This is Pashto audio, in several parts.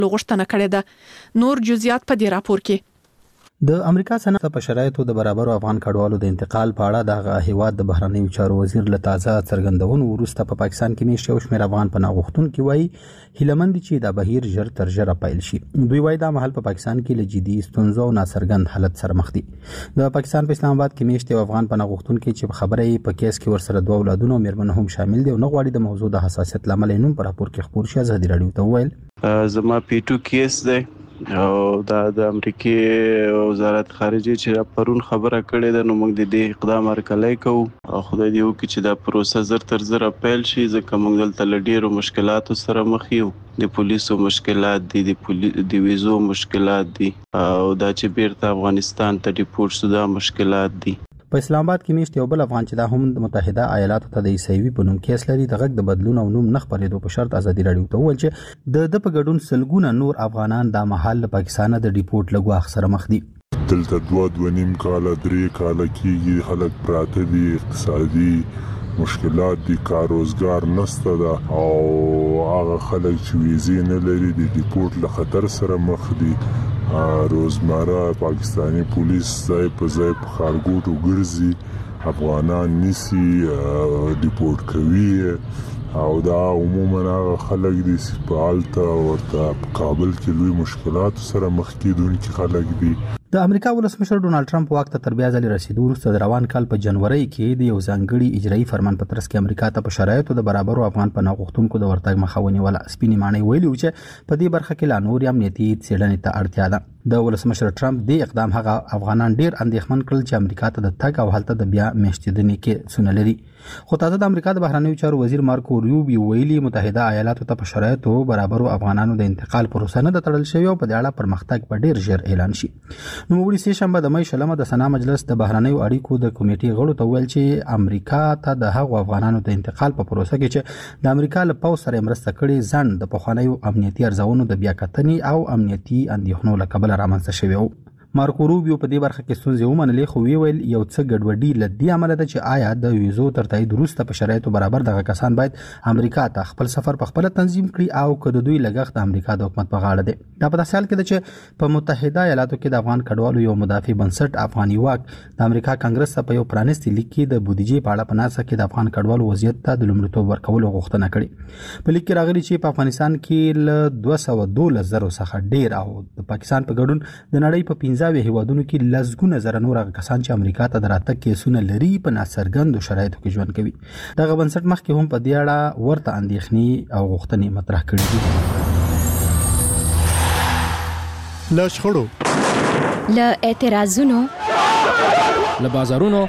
غوښتنه کړې ده. نور جزئیات په دې راپور کې. د امریکا سنت په شرایطو د برابرو افغان کډوالو د انتقال په اړه د هیواد د بهرنیو چارو وزیر له تازه څرګندونو وروسته په پاکستان کې میشته یو شمېر افغان پناه غوښتونکي وایي هیلهمند چې د بهیر ژر تر ژره پیل شي. دوی وایي دا مهال په پاکستان کې له جدي ستونزو او ناڅرګند حالت سره مخ دي. د پاکستان په اسلام آباد کې میشته افغان پناه غوښتونکي چې په خبره یې په کیس کې ورسره دوه اولادونه او میرمن هم شامل دي او نه غواړي د موضوع د حساسیت لامل نوم پر راپور کې خبر شي. ازادي رادیو ته وویل زما پی2 کیس دی او د امریکای وزارت خارجه چې پرون خبره کړې ده نو موږ د دې اقدام هرکلی کوو او خدای دې وکړي چې دا پروسه زر تر زر پیل شي ځکه موږ دلته له ډېرو مشکلاتو سره مخ یو. د پولیسو مشکلات دي د ویزو مشکلات دي او دا چې بیرته افغانستان ته ډیپورټ شو دا مشکلات دي. په اسلام آباد کې میشته یو بل افغان چې د هم متحده ایالاتو ته د عیسوي په نوم کیس لري د غږ د بدلون او نوم نه خبرېدو په شرط ازادي رادیو ته وویل چې د په ګډون سلګونه نور افغانان د محل له پاکستان د ډیپورټ لګواخ سره مخ دي. دلته 2.5 کال 3 کال کېږي خلک پراته دي، اقتصادي مشکلات دي، کار روزګار نشته ده او هغه خلک چې ویزې نه لري د ډیپورټ له خطر سره مخ دي. روزمره پاکستانی پولیس ځای په ځای په خارګوټو ګرځي، افغانان نیسي ډیپورټ کوي او دا عموما هغه خلک دي چې په حالته ورته په کابل کې لوی مشکلات سره مخ کېدونکي خلک دي. د امریکا ولسمشر ډونالد ټرمپ واک ته تر بیا ځلې رسیدو وروسته د روان کال په جنوري کې د یو ځانګړي اجرایي فرمان په ترڅ کې امریکا ته په شرایطو د برابرو افغان پناه غوښتونکو د ورتګ مخه ونیوله. سپینې ماڼۍ ویلي چې په دې برخه کې لا نور امنیتي څېړنې ته اړتیا ده. د ولسمشر ټرمپ د اقدام هغه افغانان ډیر اندېښمن کړل چې امریکا ته د تګ او هلته د بیا میشتېدنې کې سونه لري. خو تازه د امریکا د بهرنیو چارو وزیر مارکو روبیو ویلي متحده ایالاتو ته په شرایطو برابرو افغانانو د انتقال پروسه نه تړل شوی او په دې اړه پرمختګ په ډیر ژر اعلان شي. نو وړي سه شنبه د مې شلمه د سنا مجلس د بهرنیو اړیکو د کمیټې غړو ته ویل چې امریکا ته د هغو افغانانو د انتقال په پروسه کې چې د امریکا له پوځ سره مرسته کړې ځند د پخوانیو امنیتي ارزونو د بیا کتنې او امنیتي اندېښنو له کبله رامنځته شوی و. مارکو روبیو په دې برخه کې ستونزې ومنلې خو ویل یو څه ګډوډي له دې عمله ده چې آیا د ویزو تر تایید وروسته په شرایطو برابر دغه کسان باید امریکا ته خپل سفر په خپل تنظیم کړي او که د دوی لګښت د امریکا د حکومت په غاړه دی. دا په داسې حال کې ده چې په متحده ایالاتو کې د افغان کډوالو یو مدافع بنسټ افغاني واک د امریکا کانګرس ته په یو پرانیستي لیک کې د بودیجې په اړه په ناسا کې د افغان کډوالو وضعیت ته د لومړیتوب ورکولو غوښتنه کړې. په لیک کې راغلي چې په افغانستان کې له 212,000 څخه ډیر او د پاکستان په ګډون د نړۍ په 15 هیوادونو کې لزګونه زره نور کسان چې امریکا ته دراتګ کیسونه لري په ناڅرګندو شرایطو کې ژوند کوي. دغه بنسټ مخکې هم په دې اړه ورته اندېښنې او غوښتنې مطرح کړې دي. له شخړو، له اعتراضونو، له بازارونو،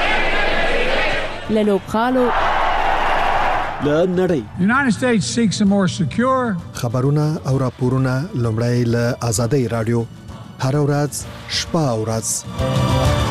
له لوبغالو، له نړۍ United States seeks a more secure خبرونه او راپورونه لومړی له آزادۍ رادیو هر ورځ شپه او ورځ.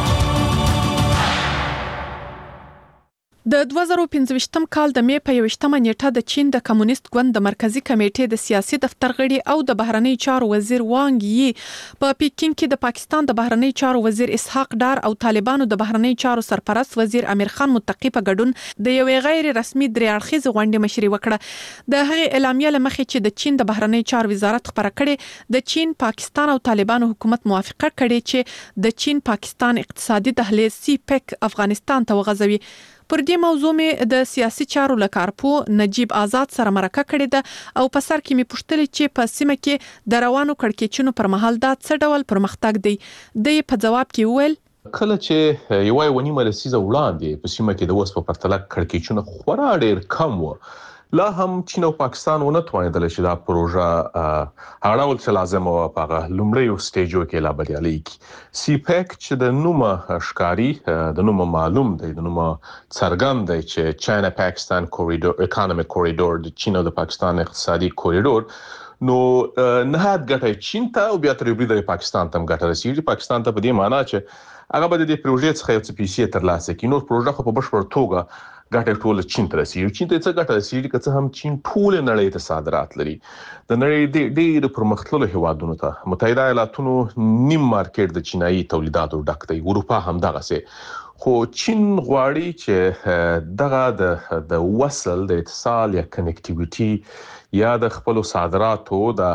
د 2015 کال د مې په 21 نیټه د چین د کمونیست ګوند د مرکزی کمیټې د سیاسي دفتر غړي او د بهرنی چارو وزیر وانګ یي په پیکینګ کې د پاکستان د بهرنی چارو وزیر اسحاق ډار او طالبانو د بهرنی چارو سرپرست وزیر امیر خان متقی په ګډون د یو غیر رسمي درې اړخیز غونډه مشري وکړه. د هغه اعلامیه لمخې چې د چین د بهرنی چارو وزارت خبره کړې د چین پاکستان او طالبانو حکومت موافقه کړې چې د چین پاکستان اقتصادي دهلیز سی پیک افغانستان ته وغځوي. پر دې موضوع مې د سیاسي چارو لکارپو نجیب آزاد سره مرکه کړې ده او په سر کې مې پوښتنه چې په سیمه کې د روانو کړکېچونو پر مهال دا څه ډول پرمختګ دی. د په جواب کې وویل کله چې یو 1.5 لسیزه وړاندې په سیمه کې د اوس په پرتله کړکېچونه خورا ډېر کم و، لا هم چین او پاکستان ونه توانیدل چې دا پروژه هغه ډول چې لازم و په هغه لومړیو سټیجو کې لا بریالي کړي. سی پیک چې د نومه ښکاري، د نومه معلوم دی، د نومه څرګند دی چې چاینا پاکستان کوریډور اکانومیک کوریډور د چین او د پاکستان اقتصادي کوریډور نو نهایت ګټه چین ته او بیا تر یوه پاکستان ته هم ګټه رسیږي. پاکستان ته په دې معنی چې هغه به د پروژې څخه یو څه پیسې ترلاسه کړي. نو پروژه خو په بشپړ توګه ګټه ټول چین ته رسیږي. چین ته څه ګټه رسیږي که څه هم چین ټول نړۍ ته صادرات لري. د نړۍ ډېر پرمختللو هیوادونو ته متحده ایالاتونو نیم مارکیټ د چینایي تولیداتو ډک دی، اروپا هم دغسې. خو چین غواړي چې دغه د وصل د اتصال یا کنیکټیویټي یا د خپل صادراتو د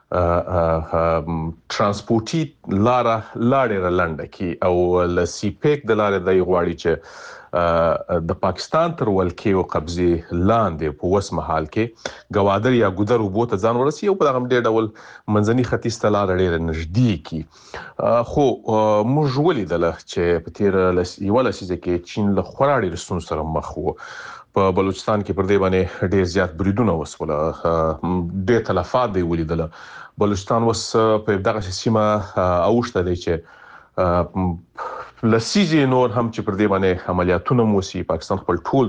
ترانسپورتي لارې لنډه کی او ل سی پیک د لارې د غواړي چې د پاکستان تر ولکې او قبضه لاندې په وس محل کې گوادر یا ګودر وبو ته ځان ورسي او په هغه ډېر ډول منځني ختیځ ته لار ډېر نږدې کی خو موږ ولیدل چې په تیر یو لسیزه کې چین له خورا ډېر ستونزو سره مخ وو په بلوچستان کې پر دې باندې ډېر زیات بریدونه وسول ډېر تلفات دی ولیدل بلوچستان وس په دغه سیمه اوښته دی چې لسیزي نور هم چې پر دې باندې عملیاتونه موسی پاکستان خپل ټول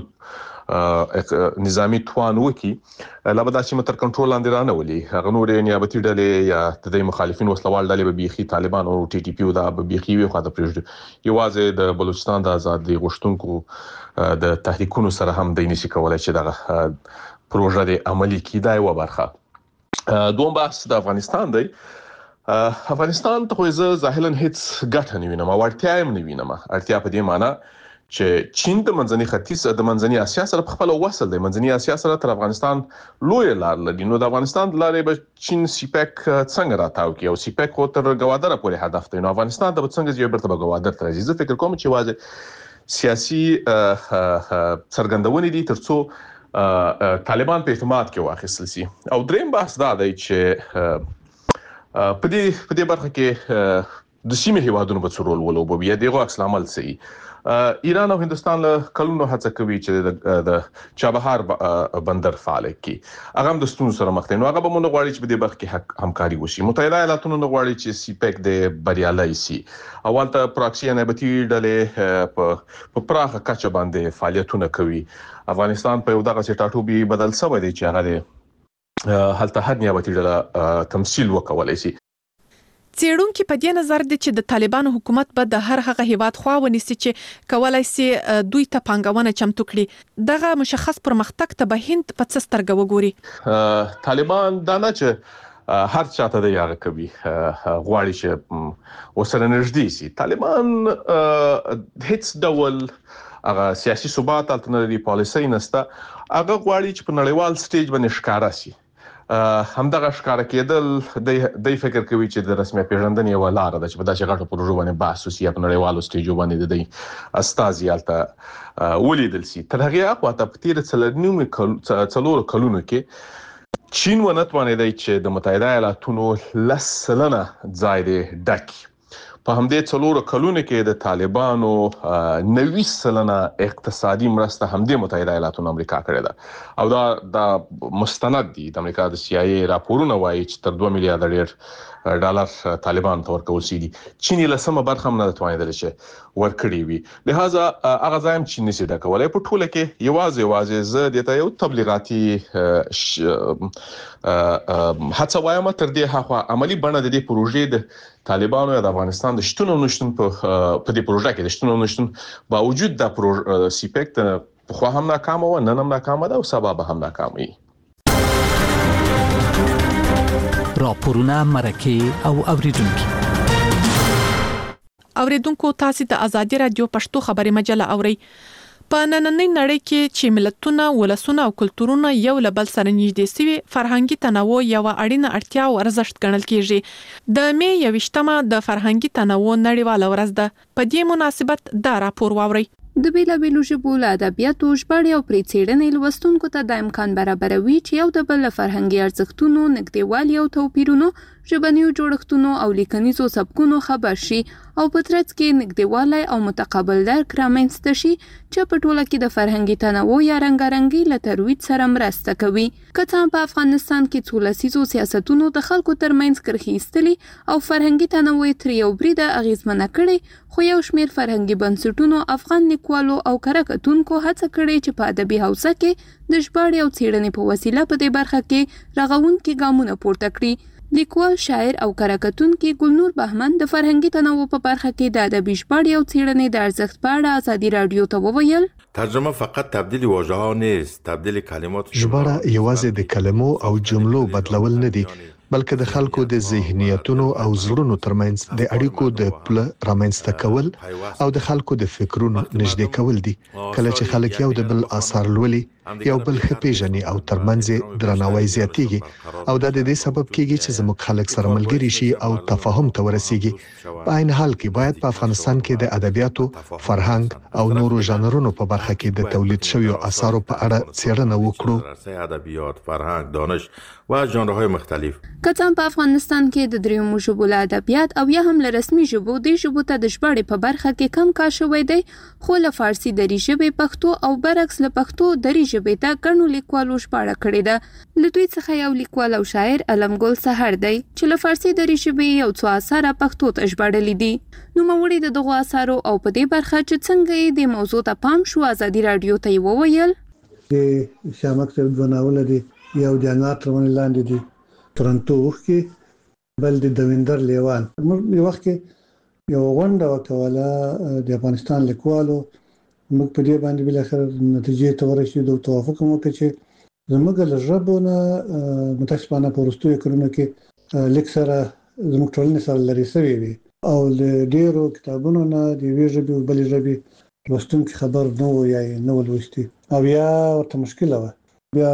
نظامی توان وکي لابد چې متر کنټرول لاندې رانه ولي هغه نور نیابتي ډلې یا د مخالفین وسلوال ډلې به بيخي طالبان او ټي ټي پی او د بيخي وي خو د پرېږدي یوازې د بلوچستان د آزادي غوښتونکو د تحریکونو سره هم د نشي کولای چې دغه پروژه د عملی کیدای و برخه دوم بحث د افغانستان دی افغانستان ته خو زه ظاهرا هیڅ ګټه نه وینم او اړتیا هم نه وینم اړتیا په دې معنی چې چین د منځني ختیځ د منځني اسیا سره په خپل وصل دی منځني اسیا سره تر افغانستان لوی لار لري نو د افغانستان لارې به چین سی پیک څنګه راتاو کی او سی پیک خو تر ګوادر پورې هدف دی نو افغانستان د څنګه یو برته ګوادر تر زیات فکر کوم چې واځي سیاسي څرګندونې دي ترڅو طالبان په اعتماد کې واخیستل شي او دریم بحث دا دی چې په دې برخه کې د سیمه هیوادونو په څرول ولوبو بیا دغه عکس العمل سي ایران او هندستان له کلونو هڅه کوي چې د چابهار بندر فعال کړي هغه د ستونزو سره مخ دي نو هغه به موږ غواړي چې په دې برخه کې همکاري وشي متحده ایالاتونو غواړي چې سی پیک د بریالي سي اول ته پراکسي نیابتي ډلې په پراخه کچه باندې فعالیتونه کوي افغانستان په یو دغه ټاټوبي بدل شوی دی چې هغه هلته هر نیابتي ډله تمثيل وکولای شي څېړونکو په دې نظر دي چې د طالبانو حکومت به د هر هغه هیواد خوا ونیسي چې کولای شي دوی ته پانګونه چمتو کړي دغه مشخص پرمختګ ته به هند په څه سترګه وګوري طالبان دا نه چې هر چاته د یاره کوي غواړي چې وسره نږدې شي طالبان هیڅ ډول هغه سیاسي ثبات الټرنیټیو پالیسي نسته هغه غواړي چې په نړیوال سټیج باندې ښکارا شي همدغه ښکارا کېدل د فکر کوي چې د رسمي پیژندنې یو لار ده چې په داسې غټو پروژو باندې بحث وشي په نړیوالو سټیجو باندې د استازي الته ولیدل شي تر هغه خواته په تیر څلور کلونو کې چین ونتوانې دی چې د متحده ایالاتونو لسلنه ځای دی ډک په همدې څلور کلونو کې د طالبانو 90% اقتصادي مرسته همدې متحده ایالاتونو امریکا کړې ده او دا مستند دي د امریکا د سی آی ای راپورونه وایي چې تر 2 میلیارډ ډالر طالبان ته ورکول شي دي چین له سم برخه نه توانیدل شي ورکړي وي لہذا هغه ځایم چین نشي دا کولای په ټوله کې یوازې زه د یو تبلیغاتي هڅه وایم تر دې هغه عملی بڼه د دې پروژې د طالبانو یا د افغانستان د شتون او نشتون په دې پروژه کې د شتون او نشتون باوجود د پروژه سی پیک په خو هم ناکام او نن هم ناکام ده او سبب هم ناکام وي راپورونه مرکه او اوریدونکو تاسو د ازادي رادیو پښتو خبري مجله اوري په نننۍ نړۍ کې چې ملتونه ولسونه او کلتورونه یو له بل سره نږدې سوي فرهنګي تنوع یو اړینه اړتیا او ارزښت ګڼل کیږي د مې 28مه د فرهنګي تنوع نړیواله ورځ ده په دې مناسبت دا راپور واوري د بیلابیلو ژبو له ادبیاتو ژباړې او پرې څېړنې لوستونکو ته د امکان برابروي چې یو د بل له فرهنګي ارزښتونو نږدېوالي او توپیرونو ژبنیو جوړښتونو او لیکنیزو سبکونو خبر شي او په ترڅ کې نږدېوالی او متقابل درک رامنځته شي چې په ټوله کې د فرهنګي تنوع یا رنګارنګۍ له ترویج سره مرسته کوي که څه په افغانستان کې څو لسیزو سیاستونو د خلکو ترمنځ کرښې ایستلي او فرهنګي تنوع تر یو بریده اغیزمنه کړي خو یو شمېر فرهنګي بنسټونو افغان لیکوالو او کره-کتونکو هڅه کړې چې په ادبي حوزه کې د ژباړې او څېړنې په وسیله په دې برخه کې رغونکي ګامونه پورته کړي لیکوال شاعر او کره-کتونکي ګلنور بهمن د فرهنګي تنوع په برخه کې د ادبي ژباړې او څېړنې د ارزښت په اړه ازادي رادیو ته وویل ترجمه فقط تبدیل واژه‌ها نیست تبدیل کلمات ژباړه یوازې د کلمو او جملو بدلول نه دي بلکې د خلکو د ذهنیتونو او زړونو ترمنځ د اړیکو د پل رامنځته کول او د خلکو د فکرونو نږدې کول دي. کله چې خلک یو د بل آثار لولي، یو بل ښه پیژني او ترمنځ درناوی زیاتیږي او دا د دې سبب کیږي چې زموږ خلک سره ملګري شي او تفاهم ته ورسیږي. په عین حال کې باید په افغانستان کې د ادبیاتو، فرهنګ او نورو ژانرونو په برخه کې د تولید شویو آثارو په اړه څېړنه وکړو. ادبیات، فرهنگ، دانش و ژانرهای مختلف. کله په افغانستان کې د دریمو ژبو له ادبیات او یا هم له رسمي ژبو د ژبو ته د ژباړې په برخه کې کم کار شوی دی، خو له فارسی دری ژبې پښتو او برعکس له پښتو دری ژبې ته ګڼو لیکوالو ژباړه کړې ده. له دوی څخه یو لیکوال او شاعر علمګل سحر دی چې له فارسی دری ژبې یو څو اثار پښتو ته ژباړلي دي. نو موري د دغه اثارو او په دې برخه چې څنګه یې د موضوع ته پام شو ازادي رادیو ته وویل. د شامک څخه وناول دي یو د انار ترمن لاندې دي تورنټو کې، بل د دویندر لیوان. موږ یو وخت کې یو غونډه وکوله د افغانستان لیکوالو، موږ په دې باندې بل اخر نتیجې ته ورسېدو او توافق مو وکړ چې زموږ له ژبونه متاسفانه په وروستیو کلونو کې لیک سره زموږ ټولنې سره لري شوی وي او له ډیرو کتابونو نه د یوې ژبې او بلې ژبې لوستونکي خبر نه و یا نه لوستي او یا ورته مشکله وه. بیا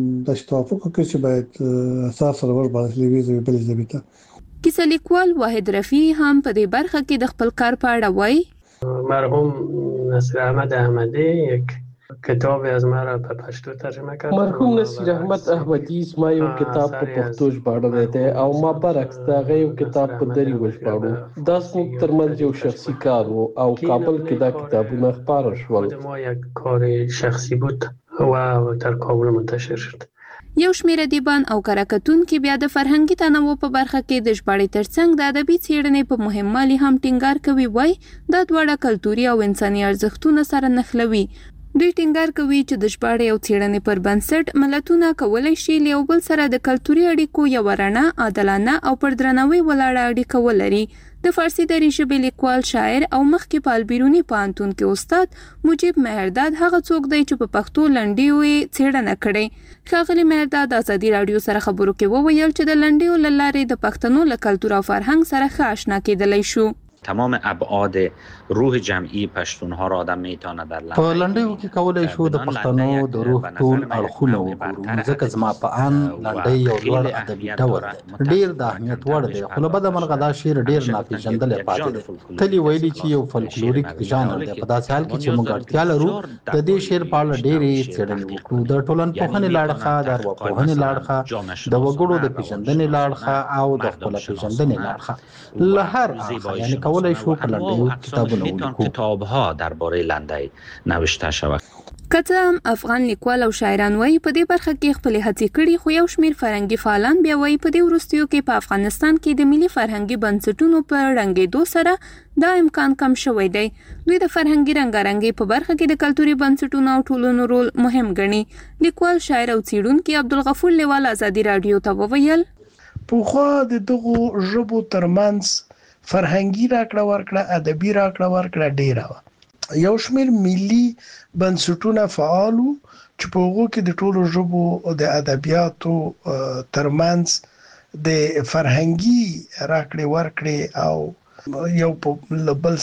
د توافق وکړ چې باید اثار سره ورباندې لوي بلې ژبې ته. کیسه لیکوال واحد رفیع هم په دې برخه کې د خپل کار په اړه وایي. مرحوم نصیر احمد احمدی یک کتاب از ما را به پشتو ترجمه کرد. مرحوم نصیر احمد احمدی ما یو کتاب په پښتو ژباړلی دی او ما برعکس د هغه یو کتاب په دری وژباړو. دا زموږ ترمنځ یو شخصي کار و او کابل کې دا کتابونه خپاره شول. ما یک کار شخصی بود و در کابل منتشر شد. یو شمېر ادیبان او کارکتونکي بیا د فرهنګي تنوع په برخه کې د ژباړې ترڅنګ د ادبي څېړنې په مهموالي هم ټینګار کوي. وای دا دواړه کلتوري او انساني ارزښتونه سره نښلوي. دوی ټینګار کوي چې د ژباړې او څېړنې پر بنسټ ملتونه کولی شي له یو بل سره د کلتوري اړیکو یو رڼا، عادلانه او پر درناوي ولاړه اړیکه ولري. د فارسی دری ژبې لیکوال، شاعر او مخکې په البیرونی پوهنتون کې استاد مجیب مهرداد هغه څوک دی چې په پښتو لنډیو یې څېړنه کړې. ښاغلي مهرداد ازادي رادیو سره خبرو کې وویل چې د لنډیو له لارې د پښتنو له کلتور او فرهنګ سره ښه آشنا کېدلی شو. تمام ابعاد روح جمعی پشتونها را آدم میتونه در لنډیو په لنډیو کې کولای شو د پښتنو د روح ټول اړخونه وګورو، ځکه زما په ان لنډۍ یو لوړ ادبي ډول دی، ډیر د اهمیت وړ دی، خو له بده مرغه دا شعر ډیر ناپېژندلی پاتې دی. تل ویلي چې یو فولکلوریک ژانر دی، په داسې حال کې چې موږ اړتیا لرو د دې شعر په اړه ډېرې څېړنې وکړو، د ټولنپوهنې له اړخه، د ارواپوهنې له اړخه، د وګړو د پېژندنې له اړخه او د خپله پېژندنې له اړخه، له هر اړخه یعنې کولای شو په لنډیو کتابونه ولیکو. کتاب‌ها درباره لنډۍ نوشته شود. کته هم افغان لیکوال او شاعران وایي په دې برخه کې خپل هڅې کړي، خو یو شمېر فرهنګي فعالان بیا وایي په دې وروستیو کې په افغانستان کې د ملي فرهنګي بنسټونو په ړنګېدو سره دا امکان کم شوی دی. دوی د فرهنګي رنګارنګۍ په برخه کې د کلتوري بنسټونو او ټولنو رول مهم ګڼي. لیکوال، شاعر او څېړونکی عبدالغفور لیوال ازادي رادیو ته وویل. پخوا د دغو ژبو ترمنځ فرهنګي راکړه ورکړه، ادبي راکړه ورکړه ډیره وه. یو شمېر ملي بنسټونه فعالو چې په هغو کې د ټولو ژبو د ادبیاتو ترمنځ د فرهنګي راکړې ورکړې او یو په بل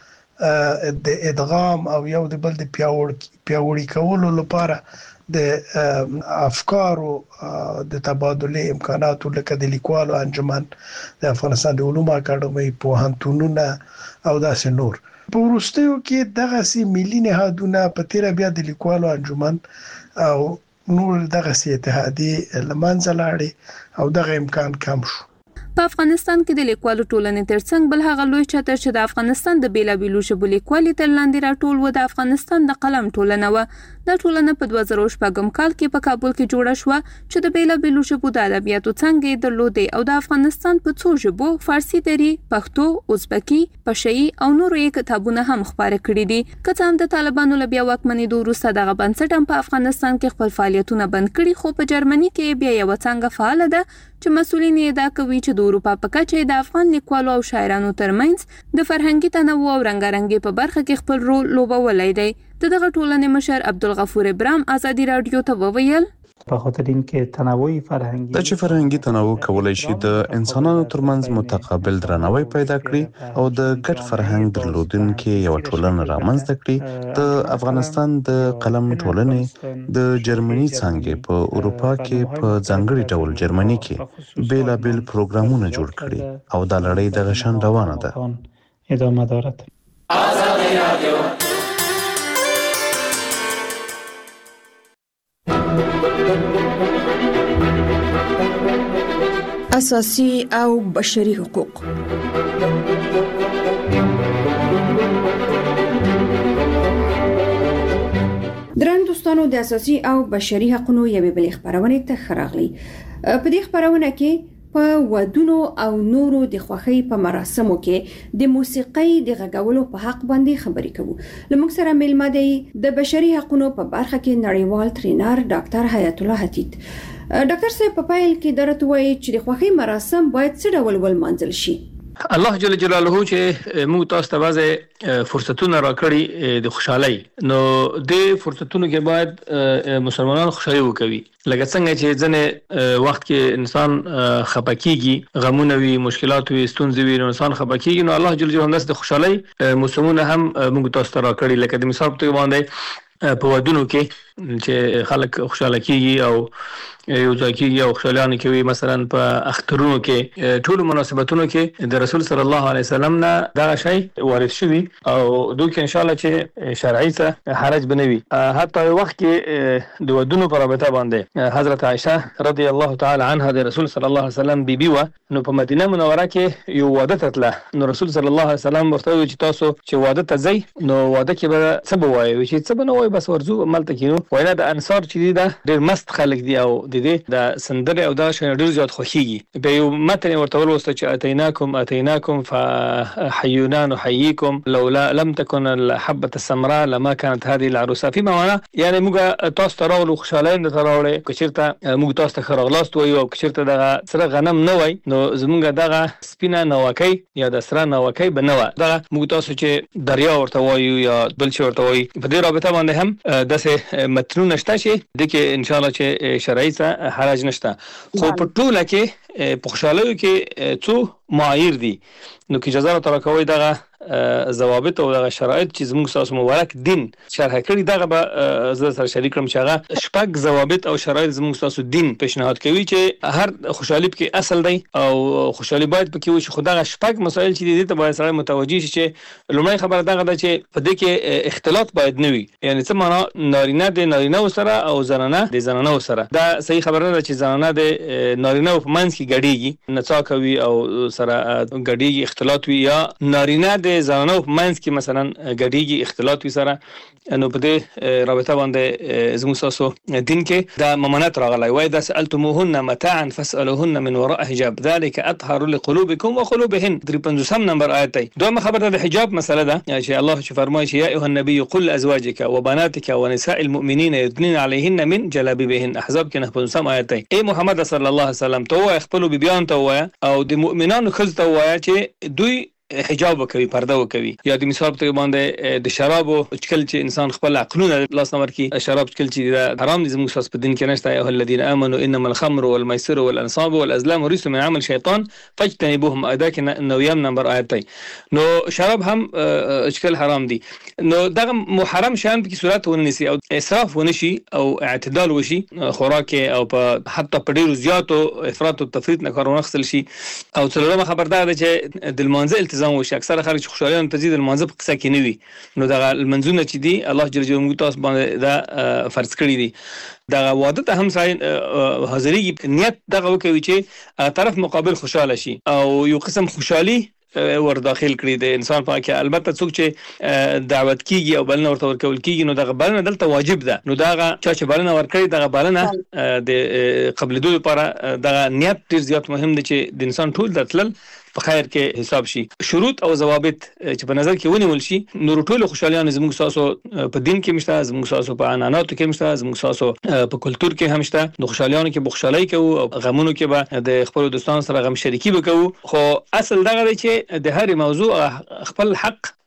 سره د ادغام او یو د بل د پیاوړي کولو لپاره د افکارو د تبادله امکاناتو لکه د لیکوالو انجمن، د افغانستان د علومو اکاډمۍ، پوهنتونونه او داسې نور. په وروستیو کې دغسې ملي نهادونه په تیره بیا د لیکوالو انجمن او نور دغسې اتحادیې له منځه لاړې او دغه امکان کم شو. په افغانستان کې د لیکوالو ټولنې ترڅنګ بل هغه لوی چتر چې د افغانستان د بیلابیلو ژبو لیکوالي تر لاندې راټول و د افغانستان د قلم ټولنه وه. دا ټولنه په 2006 کال کې په کابل کې جوړه شوه چې د بیلابیلو ژبو د ادبیاتو څانګې یې درلودې او د افغانستان په څو ژبو فارسي دری، پښتو، ازبکي، پشهیي او نورو یې کتابونه هم خپاره کړي دي. که څه هم د طالبانو له بیا واکمنېدو وروسته دغه بنسټ هم په افغانستان کې خپل فعالیتونه بند کړي، خو په جرمني کې بیا یوه څانګه فعاله ده چې مسؤلین یې ادعا کوي چې د اروپا په کچه د افغان لیکوالو او شاعرانو ترمنځ د فرهنګي تنوع او رنګارنګۍ په برخه کې خپل رول لوبولی دی. د دغه ټولنې مشر عبدالغفور ابرام ازادي رادیو ته وویل. په خاطر اینکه تنوع فرهنګي د چې فرهنګي تنوع کولای شي د انسانانو ترمنځ متقابل درناوی پیدا کړي او د ګډ فرهنګ درلودونکو یو ټولنه رامنځته کړي. د افغانستان د قلم ټولنې د جرمني څنګه په اروپا کې په ځانګړي ډول جرمني کې بیلابل پروګرامونه جوړ کړي او د لړۍ د غشن روانه ده. ادامه دارد. آزادی رادیو اساسي او بشري حقوق. درن دوستانو د اساسي او بشري حقوقو یوه بل خبرونه ته خراغلي. په دې خبرونه کې په ودونو او نورو د خوخي په مراسمو کې د موسیقۍ د غږولو په حق باندې خبرې کوو. لمونږ سره ملما دی د بشري حقوقو په برخه کې نړیوال ټرینر ډاکټر حیات الله حتیت. ډاکټر صاحب په پایل کې درته وایي چې د خوخي مراسم باید څه ډول ولمانځل شي؟ الله جل جلاله چې موږ تاسو ته وازه فرصتونه راکړي د خوشحالي، نو د فرصتونو کې باید مسلمانانو خوشحالي وکوي. لکه څنګه چې ځنه وخت کې انسان خپکیږي، غمونه وي، مشکلات وي، ستونزې وي، نو انسان خپکیږي، نو الله جل جلاله د خوشحالي موسمونه هم موږ تاسو ته راکړي. لکه د مثال په باندې په ودونو کې چې خلک خوشاله کیږي او یو ځای کېږي او خوشالیانه کوي. مثلا په اخترونو کې ټول مناسبتونو کې د رسول صلی الله علیه وسلم نه دا شی وارد شوی او دوی ان شاء الله چې شرعي ته حرج بنوي. حتی وخت کې د ودونو په رابطه باندې حضرت عائشه رضی الله تعالی عنها د رسول صلی الله علیه وسلم بیبي و، نو په مدینه منوره کې یو واده تتله، نو رسول صلی الله علیه وسلم ورته وی چې تاسو چې واده ته ځئ نو واده کې به څه بوایي، چې څه بنوي بس ورزو عمل تکینو. وینا د انصار چې دا ډېر مست خلک دي او د سندره او دا شنه ډېر زیات خوخيږي. به یو متن ورته ولوسته چې اتیناکم فحيونا نحييكم لولا لم تكن الحبه السمراء لما كانت هذه العروسه. في معنا يعني موږ تاسو ته راولو خوشاله نه راولې، کچرته موږ تاسو ته خرغلاست وایو او کچرته دغه سره غنم نه وای، نو زمونږ دغه سپینه نوکي یا د سره نوکي بنوه دغه موږ تاسو چې دریا ورته وایو یا بل څه ورته وایي. په دې رابطه باندې هم داسې متنونه شته چې دغه ان شاء الله چې شرعي ته حرج نشته. خو په ټوله کې په خوشاله کې څو معایر دي، نو کې اجازه تر کوي دغه ضوابط او دغه شرایط چې زموږ ساس مبارک دین شرح کړی، دغه به زه سره شریک کړم چې هغه شپږ ضوابط او شرایط زموږ ساس دین پیشنهاد کوي چې هر خوشحالي کې اصل دی او خوشحالي باید پکې وي. خو دغه شپږ مسایل چې دي ته باید سره متوجي شي. چې لومړی خبره دغه ده چې په دې کې اختلاط باید نه وي، یعنی څه معنا نارینه د نارینه سره او زنانه د زنانه سره. دا صحیح خبره ده چې زنانه د نارینه په منځ کې ګډيږي، نڅا کوي او سره ګډيږي، اختلاط وي، یا نارینه د زنانو په منځ کې مثلا ګډيږي اختلاط وي سره. نو په دې رابطه باندې زموږ تاسو دین کې دا ممانعت راغلی وای دا سالتموهن متاعا فاسالوهن من وراء حجاب ذلك اطهر لقلوبكم وقلوبهن. 53 نمبر آیت دی. دومره خبره د حجاب مسله ده چې الله چې فرمایي یا ایها النبي قل ازواجك وبناتك ونساء المؤمنین يدنين عليهن من جلابيبهن. احزاب کې 59 آیت دی. ای محمد صلی الله علیه وسلم ته خپل بیبيان ته وای او د مؤمنانو خزته وای چې دوی حجاب وکوي، پرده وکوي. یا د مثال په باندې د شراب او چکل چې انسان خپل عقلونه لاس نمبر کې شراب چکل چې حرام دي زموږ ساس په دین کې نشته. ایه الذين امنوا انما الخمر والميسر والانصاب والازلام رجس من عمل شیطان فاجتنبوهم. ادا کې 9 نمبر آیت دی. نو شراب هم چکل حرام دي. نو دغه محرم شان په صورت ونیسي او اسراف ونشي او اعتدال وشي خوراک او په حتی په ډیرو زیاتو افراط او تفریط نه کار ونخسل شي. او څلورمه خبردار ده چې د المنزل وشي. اکثره خلک چې خوشالیان تزيد المنځ په قصه کې نه وي، نو دغه المنځونه چې دي الله جل جلاله تاسو باندې دا فرض کړی دي. دغه واده ته هم ځای حاضرېږي، نیت دغه وکوي چې طرف مقابل خوشاله شي او یو قسم خوشحالي ور داخل کړی د انسان په کې. البته څوک چې دعوت کیږي او بلنه ورته ورکول کیږي نو دغه بلنه دلته واجب ده. نو دغه چې بلنه ورکړي دغه بلنه د قبل دوی لپاره دغه نیت ډیر زیات مهم دی چې د انسان ټول دتل په خیر کې حساب شي. شروط او ضوابط چې په نظر کې ونیول شي نو ټول خوشالیان زموږ ساسو په دین کې مشته، زموږ ساسو په عنعناتو کې مشته، زموږ ساسو په کلچر کې هم شته. نو خوشالیانو کې بخښلای کوو او غمونو کې به د خپل دوستانو سره غم شریکي وکړو. خو اصل دغه دی چې د هر موضوع خپل حق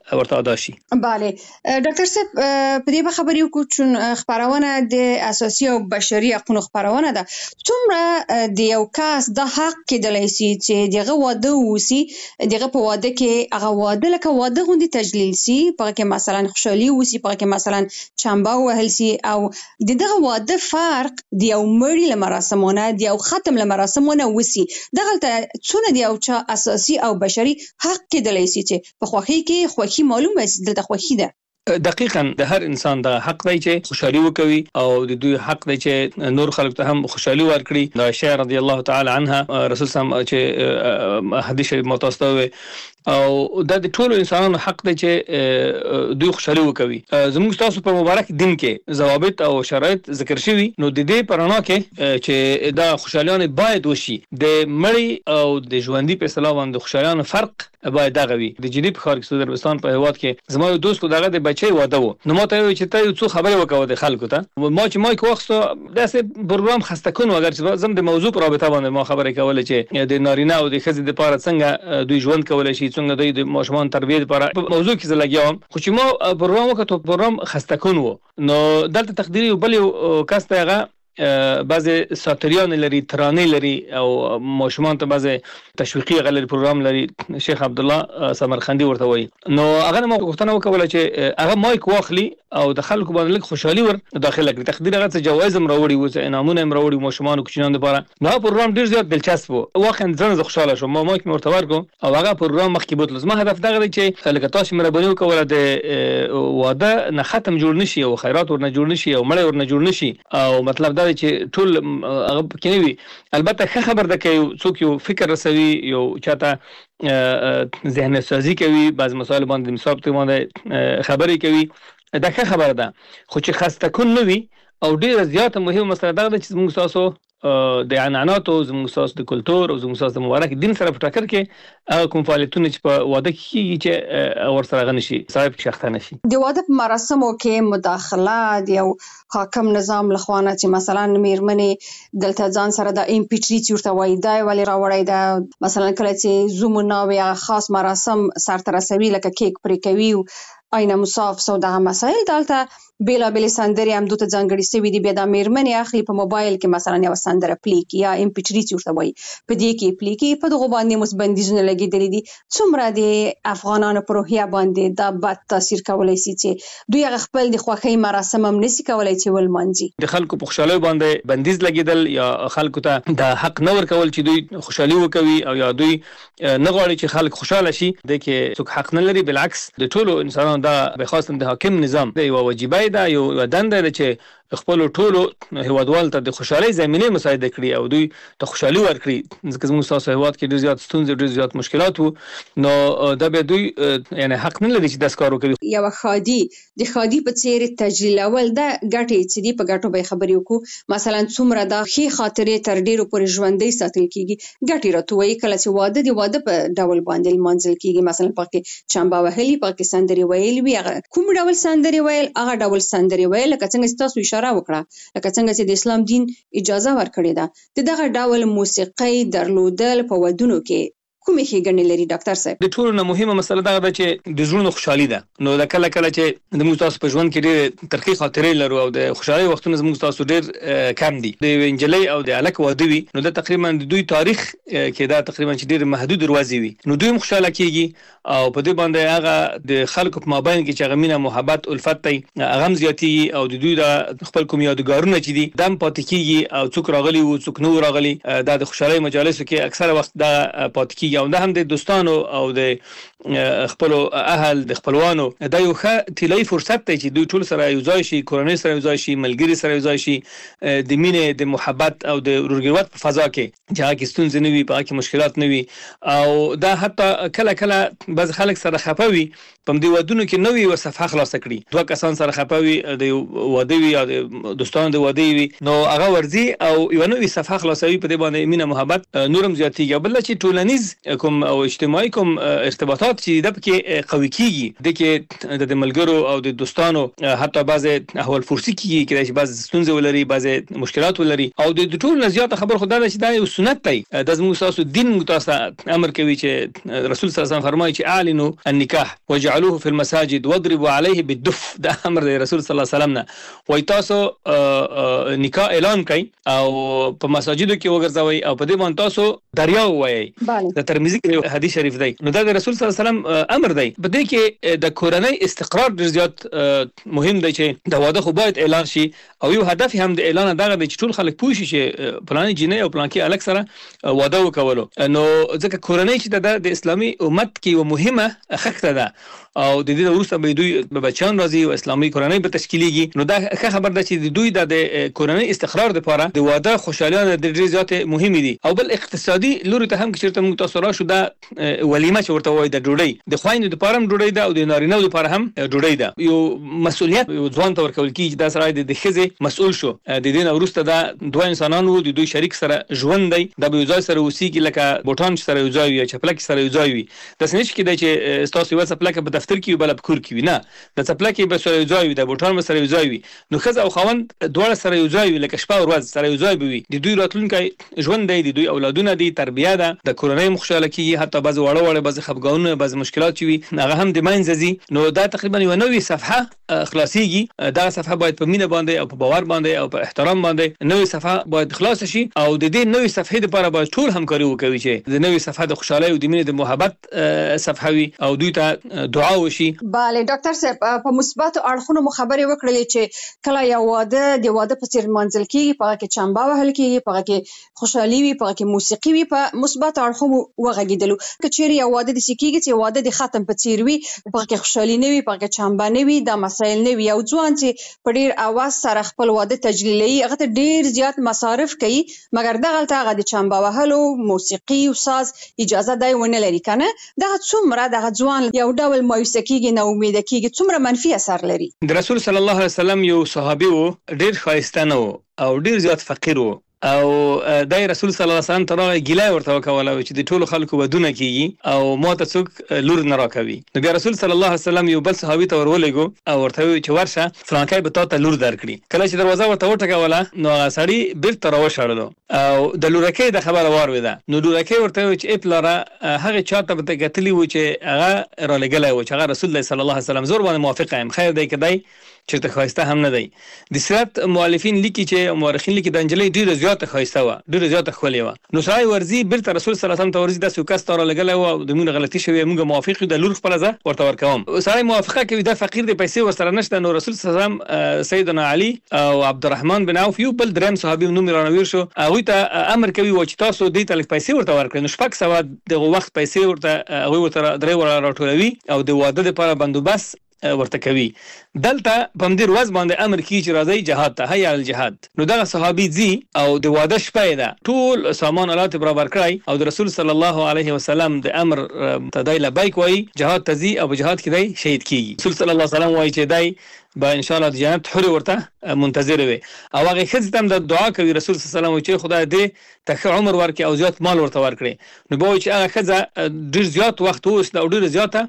ورته ادا شي. bale ډاکټر صاحب په دې خبرې وکړو چې خبرونه د اساسي او بشري حقوقو خبرونه ده څومره د یو کس د حق کېدلای شي چې دغه واده وسی دغه په واده کې هغه واده لکه واده غوندي تجلیل سي په کې مثلا خوشحالي وسی په کې مثلا چمبا وهل سي او دغه واده فرق د یو مړي لمراسمونه د یو ختم لمراسمونه وسی دغه څونه د یو چا اساسي او بشري حق کېدلای شي چې په خوخي کې خوخي معلومه دلته خوخي ده. دقیقاً د هر انسان د حق دی چې خوشحالي وکوي او د دوی حق دی چې نور خلک ته هم خوشحالي ورکړي. د عائشہ رضی الله تعالی عنها رسول سم چې حدیث شریف متوسطه او د ټولو انسانانو حق دی چې دوی خوشحالي وکوي. زموږ تاسو په مبارک دین کې ضوابط او شرایط ذکر شوي نو د دې پرانا کې چې دا خوشحالیانه باید وشي د مړی او د ژوندۍ په اصطلاح باندې خوشحالیانه فرق باید دغه وي. د جنوب ښار کې سعودي عربستان په هواد کې زما یو دوست دغه د بچي واده وو نو ماته وی چې ته یو څه خبره وکاو د خلکو ته ما چې مایک واخستو داسې پروګرام خسته کون اگر چې زم د موضوع پر رابطه باندې ما خبره کوله چې د نارینه او د ښځې لپاره څنګه دوی ژوند کولای شي څنګه دوی د ماشومان تربیه لپاره موضوع کې زلګیام خو چې ما پروګرام وکړو پروګرام خسته کون وو نو دلته تقديري بل کس ته هغه بعضی ساتریان لري ترانه لري او ماشومان ته بعضی تشویقي غلل پروګرام لري شیخ عبد الله سمرخندي ورته وایي نو هغه ما غوښتنه وکوله چې هغه مایک واخلي او د خلکو باندې لږ خوشحالي ور داخله کړي. تقدیر هغه څه جوایز هم راوړي او انعامونه هم راوړي ماشومان او کوچنیان لپاره. نو پروګرام ډیر زیات دلچسپ وو واقعا ځنه خوشاله شوم ما مایک مرته ورکو او هغه پروګرام مخکې بوتل زما هدف دغه دی چې لکه تاسو مهرباني وکوله د واده نه ختم جوړ نشي او خیرات ورنه جوړ نشي او مړی ورنه جوړ نشي او مطلب دا دی چې ټول هغه کینوي البته ښه خبر ده کې څوک یو فکر رسوي یو چاته ذهن سازي کوي بعض مسائل باندې مثال ته باندې خبرې کوي دا ښه خبر ده خو چې خسته کون نه وي او ډیره زیاته مهمه مسله ده چې موږ تاسو د عنعنات او زموږ تاسو د کلچر او زموږ تاسو د مبارک دین سره په ټکر کې کوم فعالیتونه چې په واده کې چې ور سره غنشي صاحب شخصه نشي د واده په مراسمو کې مداخله د یو حاکم نظام لخوانه چې مثلا میرمنې دلته ځان سره د ام پی 3 چورته وای دا ولی راوړی دا مثلا کله چې زومونه او خاص مراسم سره رسوي لکه کیک پرې کوي آینه مصاف سو دغه مسائل دلته بیلا بیل سندري هم دوته ځانګړي سوي دي بیا د میرمنې اخلي په موبایل کې مثلا یو سندره پلیک یا ام پی 3 چورته وای په دې کې پلیک په دغه باندې مسبندیزونه لګیدلې دي څومره د افغانانو په روحیه باندې دا بد تاثیر کولای شي چې دوی خپل د خوخي مراسم هم نسی کولای چې ولمنځي د خلکو په خوشاله باندې بندیز لګیدل یا خلکو ته د حق نور کول چې دوی خوشحالي وکوي او یا دوی نه غواړي چې خلک خوشاله شي د کې څوک حق نه لري بالعکس د ټولو انسانانو دا به خاصه د حاکم نظام دی او واجبای دا یو دنده ده چې خپل ټولو هیوادوال ته د خوشحالي زمينه مساعده کړي او دوی ته خوشحالي ورکړي ځکه موږ تاسو هیواد کې ډیر زیات ستونزې ډیر زیات مشکلات وو نو دا به دوی یعنی حق نه لري چې داس کار وکړي. یو خادي د خادي په څیر تجلیل اول دا ګټي چې دی په ګټو به خبرې وکړو مثلا څومره دا خې خاطرې تر ډیرو پورې ژوندۍ ساتل کیږي ګټي راتوي کله چې واده دی واده په ډول باندې منځل کیږي مثلا پکې چمبا وهلي پکې سندري ویل وی کوم ډول سندري ویل هغه ډول سندري ویل لکه څنګه تاسو اشاره وکړه لکه څنګه چې د اسلام دین اجازه ورکړې ده دغه ډول موسیقي درلودل په ودونو کې کومې ښېګڼې لري ډاکټر صاحب؟ د ټولو نه مهمه مسله دا ده چې د زړونو خوشحالي ده نو د کله چې د موږ تاسو په ژوند کې ډېر ترخی خاطرې لرو او د خوشحالي وختونه زموږ تاسو ډېر کم دي د انجلۍ او د الک واده وي نو د تقریبا د دوی تاریخ کې دا تقریبا چې ډېر محدود دروازې وي نو دوی خوشاله کیږي او په دې باندې هغه د خلکو په مابین کې چې هغه مینه محبت الفت دی هغه زیاتیږي او د دوی د خپل کوم یادګارونه چې دي دم پاتې کیږي او څوک راغلي او څوک نو راغلي دا د خوشحالي مجالسو کې اکثره وخت دا پاتې کیږي او دا هم د دوستانو او د خپل اهل د خپلوانو دا یو ښه طلایي فرصت دی چې دوی ټول سره یو ځای شي کورنۍ سره یو ځای شي ملګری سره یو ځای شي د مینې د محبت او د ورګروت په فضا کې چې هغه ستونزې نه وي په هغه مشکلات نه وي او دا حتی کله بعض خلک سره خپوي په دې ودونو کې نوې و صفحه خلاص کړي دوه کسان سره خپوي د واده وي یا د دوستانو د واده وي نو هغه ورزي او یو نوې صفحه خلاصوي په دې باندې مینه محبت نورم زیاتیږي بل چې ټولنیز کوم او اجتماعي کوم ارتباطات چې د پکې قوي کیږي د کې د ملګرو او د دوستانو حتی بعض احوال فرصي کیږي چې بعض ستونزې ولري بعض مشکلات ولري او د ټول زیات خبر خدای چې دا یو سنت دی د زموږ تاسو دین متاسه امر کوي چې رسول صلی الله علیه وسلم فرمایي چې اعلنوا النکاح وجعلوه في المساجد واضربوا عليه بالدف دا امر دی رسول صلی الله علیه وسلم نه وای تاسو نکاح اعلان کړئ او په مساجدو کې وګرځوي او په دې باندې تاسو دریا وایي د ترمذی کې حدیث شریف دی نو دا د رسول صلی الله علیه وسلم امر دی په دې کې د کورنۍ استقرار ډیر زیات مهم دی چې د واده خو باید اعلان شي او یو هدف هم د اعلان دغه د ټول خلک پوه شي چې پلان جنې او پلان کې الک سره واده وکولو نو ځکه کورنۍ چې د اسلامي امت کې یو مهمه خښته ده او د دې وروسته به دوی بچان راځي او اسلامي کورنۍ به تشکیلېږي نو دا ښه خبر ده چې دوی د کورنۍ استقرار لپاره د واده خوشالیانه د ډیر زیات مهم دي او بل اقتصادي لوري ته هم چې موږ تاسو راشو دا ولیمه چې ورته وایي د ډوډۍ د خوایند لپاره هم ډوډۍ ده او د نارینه لپاره هم ډوډۍ ده یو مسؤلیت یو ځوان ته ورکول کیږي دا سره د ښځې مسؤل شو د دې نه وروسته دا دوه انسانانو د دوی شریک سره ژوند دی د به ځای سره اوسېږي لکه بوټان سره یو ځای وي چپلک سره یو ځای وي د سنچ کې د چې تاسو یو چپلک په دفتر کې بل په کور کې وي نه د چپلک به سره یو ځای وي د بوټان سره یو ځای وي نو ښځه او خاوند دواړه سره یو ځای وي لکه شپه او ورځ سره یو ځای وي د دوی راتلونکي ژوند دی د دوی اولادونه دي تربیه ده د کورنۍ مخشاله کیږي حتی بعض وړه وړه بعض خفګانونه بعض مشکلات وي هغه هم د منځ نو دا تقریبا یو نوې صفحه خلاصيږي دا صفحه باید په مینه باندې او په باور باندې او په احترام باندې نوې صفحه باید خلاص شي او د دې نوې صفحې لپاره باید ټول همکاري وکړي چې د نوې صفحه د خوشحالۍ او د مینې د محبت صفحه وي او دوی ته دعا وشي bale ډاکټر صاحب په مثبت اړخونو مخابره وکړلې چې کله یو واده د واده په څیر منځل کیږي په کې چمبا وهل کیږي په کې خوشحالي وي په کې موسیقي وي په مثبت اړخونو وغږیدلو کچېری یو واده د سکیږي چې واده د ختم په څیر وي په کې خوشحالي نه وي په کې چمبا نه وي دا مسایل نه وي او ځوان چې په ډیر اواز سره خپل واده تجلیلي هغه ته ډیر زیات مصارف کوي مګر دغه هغه د چمبا وهلو موسیقي او ساز اجازه دی ونه لري کنه دا څومره د ځوان یو ډول مایوسه کیږي نه امید کیږي څومره منفي اثر لري د رسول صلی الله علیه وسلم یو صحابي وو ډیر خایسته نه او ډیر زیات فقیر وو او دای رسول صلی الله علیه وسلم ترغه ګیلای ورته وکوله چې د ټولو خلکو ودونه کیږي او ماته څوک لور نه راکوي نو بیا رسول صلی الله علیه وسلم یو بل صحابي ته ورولېګو او ورته وی چې ورشه فلانکای به تاسو لور درکړي کله چې دروازه ورته وټکوله نو سړی بیرته راوښړلو او د لورکې د خبره وارویده نو لورکې ورته وی چې اپلاره هغه چاته به کتلی و چې هغه را لګلای و چې هغه رسول الله صلی الله علیه وسلم زور باندې موافق یم خیر دی کدی چې ته خواسته هم نه دی د سیرت مؤلفین لیکي چې مورخین لیکي د انجلۍ ډیره زیاته خواسته و ډیره زیاته خولې و نو سړی ورزي بیرته رسول صلی الله علیه وسلم ته ورزي د سوکاس تر لګلای و د مونږ غلطي شوی موږ موافق د لور خپل ځه ورته ورکوم سړی موافقه کوي د فقیر د پیسې ورسره نشته نو رسول صلی الله علیه وسلم سیدنا علی او عبدالرحمن بن عوف یو بل دریم صحابي نوم رانویر شو هغه ته امر کوي و چې تاسو دې تل پیسې ورته ورکړئ نو شپږ سو د وخت پیسې ورته هغه ورته درې ور راټولوي او د واده لپاره بندوبست ورته کوي دلته په مدیر وز باندې امر کی چې راځي جهاد ته هيا الجهاد نو دا صحابي زی او د واده شپه ده ټول سامان آلات برابر کړای او د رسول صلی الله علیه وسلم د امر تدای لبیک وای جهاد تزي او جهاد کې دی شهید کیږي رسول صلی الله علیه وسلم وای چې دای با ان شاء الله د جنت حر ورته منتظر وي او هغه خځه هم د دعا کوي رسول صلی الله علیه وسلم چې خدای دې ته عمر ورکړي او زیات مال ورته ورکړي نو به چې هغه خځه ډیر زیات وخت اوس د ډیر زیاته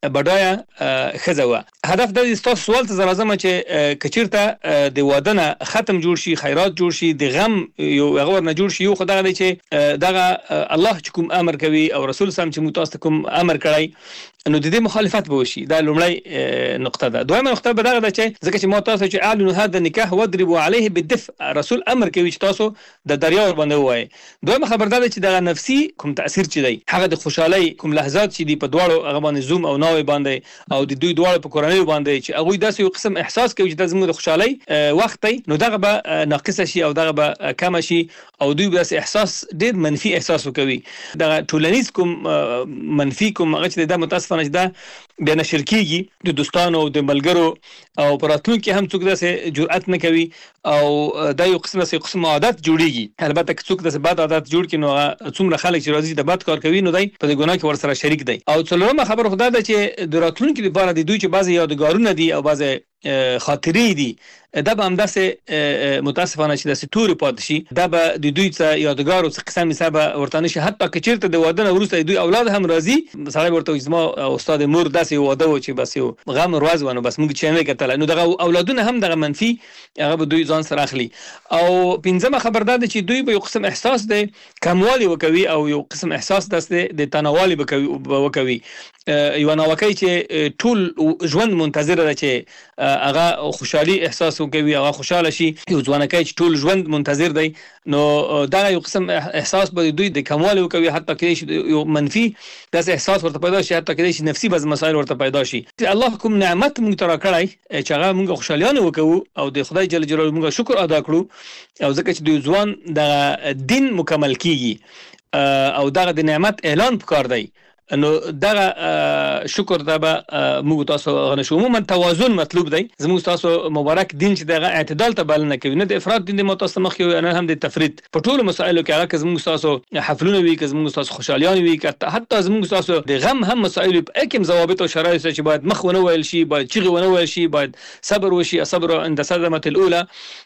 بډایا خزوه هدف د تاسو سوال ته زرازمه چې کچیرته د وادنه ختم جوړ شي خیرات جوړ شي د غم یو غور نه جوړ شي یو خدای دی چې دغه الله چې کوم امر کوي او رسول سم چې متاسف کوم امر کړی نو د دې مخالفت به وشي دا لومړی نقطه ده دویمه نقطه به دغه ده چې ځکه چې متاسف چې اعلنوا هذا النکاح واضربوا عليه بالدفع رسول امر کوي چې تاسو د دریا ور باندې وای دویمه خبر ده چې دغه نفسي کوم تاثیر چي دی هغه د خوشحالي کوم لحظات چې دی په دواړو هغه باندې زوم او باندې او د دوی دواړو په کورنۍ باندې چې هغه داسې یو قسم احساس کوي چې د زموږ د خوشحالي وخت دی نو دغه به ناقص شي او دغه به کم شي او دوی به احساس ډیر منفي احساس وکوي دغه ټولنیز کوم منفي کوم هغه چې د متاسفانه چې دا بیا نشر کیږي د دوستانو او د ملګرو او پراتلون کې هم څوک داسې جرأت نه کوي او دا یو قسم عادت جوړیږي البته که څوک داسې بد عادت جوړ کړي نو څومره خلک چې راځي د بد کار کوي نو دای په ګناه کې ورسره شریک دی او څلورمه خبر خدای دا چې د راتلونکي لپاره د دوی چې بعضی یادګارونه دي او بعضی خاطرې دي دا به همداسې متاسفانه چې داسې توري پاتې شي، دا به د دوی څخه یادګار او څه قسم حساب ورته نشي. حتی که چیرته د واده نه وروسته دوی اولاد هم راځي، سړی ورته وایي زما استاد مور داسې واده و چې بس یو غم ورځ ونه بس موږ چې نه کتل، نو دغه اولادونه هم دغه منفي هغه به دوی ځان سره اخلي. او پنځمه خبر ده چې دوی به یو قسم احساس دی کموالی وکوي او یو قسم احساس د تناوالی وکوي. یو ناوکۍ چې ټول ژوند منتظر ده چې هغه خوشحالي احساس وکوي، هغه خوشاله شي. یو ځوانکۍ چې ټول ژوند منتظر دی، نو دا یو قسم احساس به دوی د کموالی وکوي، حتی کې یو منفي داسې احساس ورته پیدا شي، حتی کې نفسي بعض مسایل ورته پیدا شي. الله کوم نعمت موږ ته راکړی چې هغه موږ خوشالیانه وکړو او د خدای جل جلاله موږ شکر ادا کړو، او ځکه چې د ځوان د دین مکمل کیږي او دغه د نعمت اعلان پکار دی، نو دغه شکر ته به موږ تاسو غنښو. عموما توازن مطلوب دی. زموږ تاسو مبارک دین چې دغه اعتدال ته بلنه کوي، نه د افراط دین د متوسط مخ یو نه هم د تفرید په ټولو مسایلو کې. هغه زموږ تاسو حفلونه وي، که زموږ تاسو خوشالیان وي، که حتی زموږ تاسو د غم هم مسایل په کوم ضوابط او شرایط چې باید مخ ونه ویل شي، باید چیغه ونه ویل شي، باید صبر وشي، صبر عند صدمه الاولى.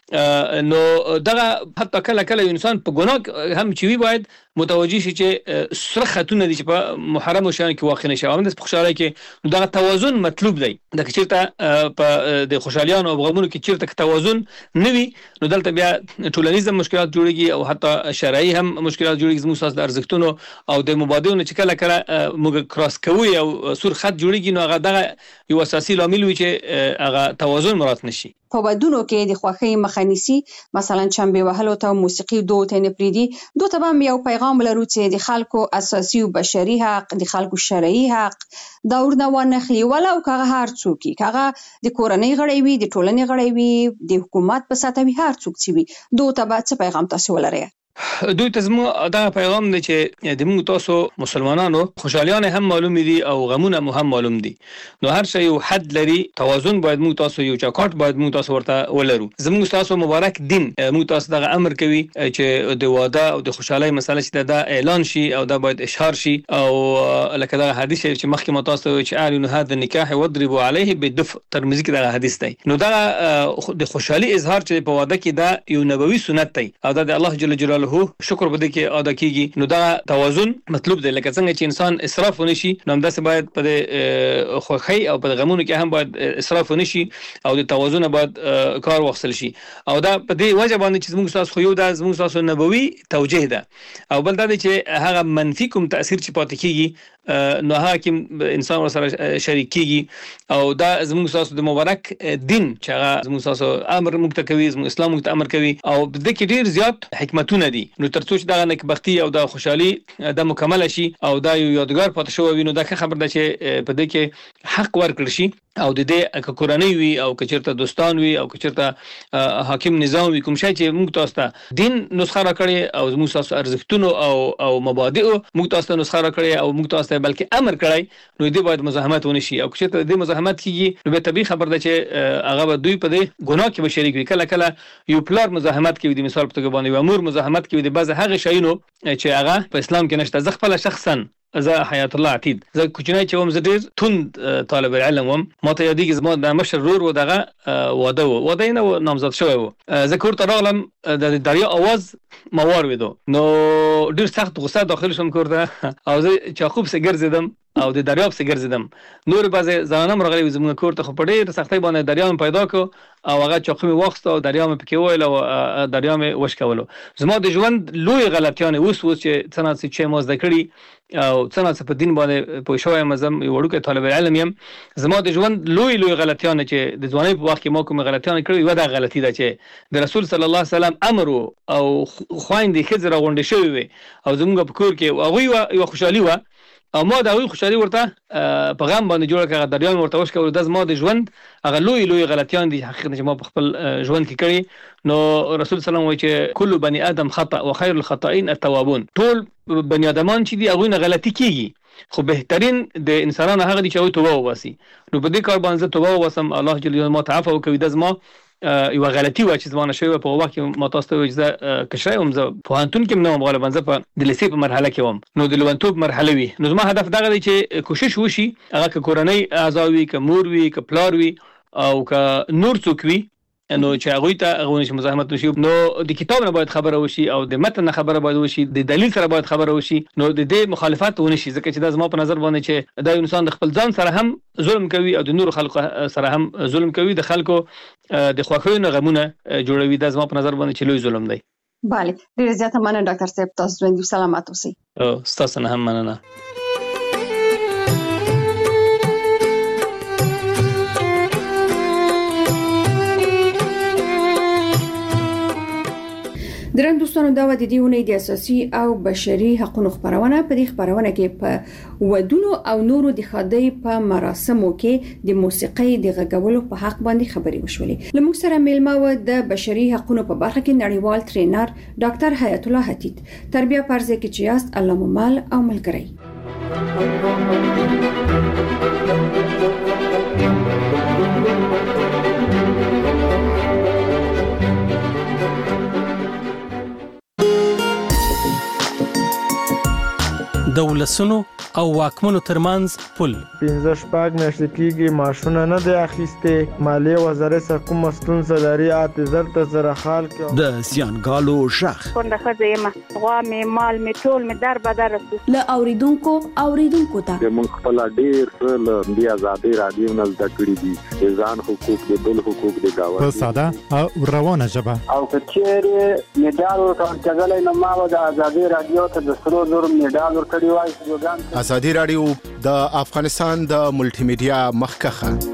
نو دغه حتی کله انسان په ګناه هم چوي باید متوجي شي چې سره خاتون دي چې په محرم شان کې واقع نشي. او د خوشاله کې دغه توازن مطلوب دی. د چیرته په د خوشالیانو او غمونو کې چیرته توازن نه وي، نو دلته بیا ټولنیز مشکلات جوړيږي او حتی شرعي هم مشکلات جوړيږي. زموږ ساس د ارزښتونو او د مبادلونو چې کله موږ کراس کوي او سور خط جوړيږي، نو هغه دغه یو اساسي لامل وي چې هغه توازن مراعات نشي. په ودونو کې د خوښۍ مخه نیسي، مثلا چمبې وهلو ته موسیقي دوه ته نه پریدي. دوه ته هم یو پیغام لرو چې د خلکو اساسي او بشري حق، د خلکو شرعي حق دا ورنه ونخلي، ولو که هر څوک هغه د کورنۍ غړی وي، د ټولنې غړی وي، د حکومت په سطح وي، هر څوک چې وي. دوه ته به څه پیغام تاسو ولرئ؟ دوی ته زموږ دا پیغام دی چې د موږ تاسو مسلمانانو خوشالیان هم معلوم دي او غمونه هم معلوم دي، نو هر شی یو حد لري. توازن باید موږ تاسو یو چاکاټ باید موږ تاسو ورته ولرو. زموږ تاسو مبارک دین موږ تاسو دغه امر کوي چې د واده او د خوشحالي مسله چې دا اعلان شي او دا باید اشهار شي. او لکه دا حدیث چې مخکې ما تاسو چې اعلن هذا النکاح واضربوا عليه بالدف، ترمذی کې دا حدیث دی. نو دا د خوشحالي اظهار چې په واده کې دا یو نبوي سنت دی او دا د الله جل جلاله شکر بده کې ادا کیږي. نو دا توازن مطلوب دی. لکه څنګه چې انسان اسراف ونشي، نو همداسې باید په خوښۍ او په غمونو کې هم باید اسراف ونشي او د توازن باید کار واخیستل شي. او دا په دې وجه باندې چې زموږ تاسو خو یو دا زموږ تاسو نبوي توجیه ده، او بل دا چې هغه منفي کوم تاثیر چې پاتې کیږي نو حاکم انسان سره شریک کیږي. او دا زموږ تاسو د مبارک دین چې هغه زموږ تاسو امر موږ ته کوي، زموږ اسلام موږ ته امر کوي، او د دې کې ډیر زیات حکمتونه دي. نو ترڅو چې دا نکبختي او دا خوشحالي د مکمل شي او دا یو یادګار پاتې شوی وي، نو دا خبر ده چې په دې کې حق ورکړل شي. او د دې کورنۍ وي او کچرته دوستان وي او کچرته حاکم نظام وي، کوم شي چې موږ تاسو ته دین نسخه راکړي او موږ تاسو ارزښتونو او مبادئ موږ تاسو ته نسخه راکړي او موږ تاسو ته بلکې امر کړی، نو دې باید مزاحمت ونشي. او کچرته دې مزاحمت کیږي، نو به طبيعي خبر ده چې هغه به دوی په دې ګناه کې به شریک وي. کله یو پلار مزاحمت کوي، د مثال په توګه باندې یو امور مزاحمت کوي د بعض هغه شیونو چې هغه په اسلام کې نشته. زه خپل شخصا زه حیات الله عتید زه کوچنی چې وم، زه ډیر تند طالب العلم وم. ما ته یادېږي زما د مشر ورور و دغه واده نه نامزد شوی و. زه کور ته راغلم، د دریا اواز ما واورېدو، نو ډیر سخت غوسه داخل شوم کور ته او زه چاقوب سره ګرځېدم او د دریاب سره ګرځیدم. نور بعضې زنانه هم راغلي زموږ کور ته، خو په ډېر سختۍ باندې دریاب مې پیدا کړو او هغه چاقو مې واخیسته او دریاب مې پکې وویل او دریاب مې وشکولو. زما د ژوند لوی غلطیانې اوس چې څه نه څه ما زده کړي او څه نه څه په دین باندې پوه شوی یم، زه یو وړوکی طالب علم یم. زما د ژوند لوی غلطیانې چې د ځوانۍ په وخت کې ما کومې غلطیانې کړې، یوه دا غلطي ده چې د رسول صلی الله علیه وسلم امر او خویندې ښځې راغونډې شوې وې او زموږ په کور کې هغوی یوه خوشحالي وه او ما د هغوی خوشحالي ورته په غم باندې جوړه کړه، هغه دریان ورته وشکولو. دا زما د ژوند هغه لوی غلطیان دي حقیقت چې ما په خپل ژوند کې کړي. نو رسول صلی الله علیه وسلم وایي چې کل بني آدم خطأ و خیر الخطائین التوابون. ټول بني آدمان چې دي هغوی نه غلطي کیږي، خو بهترین د انسانانو هغه دي چې هغوی توبه وباسي. نو په دې کار باندې زه توبه وباسم، الله جل جلاله ما ته عفو وکړي. دا زما یوه غلطي وه چې زما نه شوې وه. په وخت کې ما تاسو ته وایي چې زه کشری وم، زه پوهنتون کې هم نه وم، غالبا زه په د لیسې په مرحله کې وم، نو د لېونتوب مرحله وي. نو زما هدف دغه دی چې کوشش وشي هغه که کورنۍ اعضا وي، که مور وي، که پلار وي او که نور څوک وي، نو چې هغه ته غوښنه مزاحمت وشي نو د کتاب نه باید خبره وشي او د متن خبره باید وشي د دلیل سره باید خبره وشي نو د دې مخالفت ونشي ځکه چې د زما په نظر باندې چې د انسان د خپل ځان سره هم ظلم کوي او د نور خلکو سره هم ظلم کوي د خلکو د خوښیو غمونه جوړوي د زما په نظر باندې چې لوی ظلم دی. بله ډیر زیاته مننه ډاکټر صاحب تاسو ژوندۍ سلامات اوسئ. ستاسو نه هم مننه. درنو دوستانو دا و د دیونه د اساسي او بشري حقوقو خبرونه په دې خبرونه کې په ودونو او نورو د خدای په مراسمو کې د موسیقي د غږولو په حق باندې خبري وشولې. لمونږ سره میلمه و د بشري حقوقو په برخه کې نړیوال ټرینر ډاکټر حیات الله حتیت. تربیه پرځه کې چې یاست الله مو مال او ملګری. د ولسونو او واکمنو ترمنځ پل 15 شپږ میاشتې کېږي ماشونه نه دی اخیسته مالیه وزارت سره کوم ستونزه لري اته ته سره حال کې د سیانګالو شخ څنګه خځه ما غوا می مال می ټول می در بدر ل اوریدونکو ته موږ خپل ډیر څه د آزادي رادیو نه زده کړی دي ځان حقوق د بل حقوق د گاوه په ساده او روانه ژبه او کچېره میډال ورکړل کېږي نو ما د آزادي رادیو ته د 300 میډال ورکړی وای. آزادي رادیو د افغانستان د ملټي میډیا مخکخه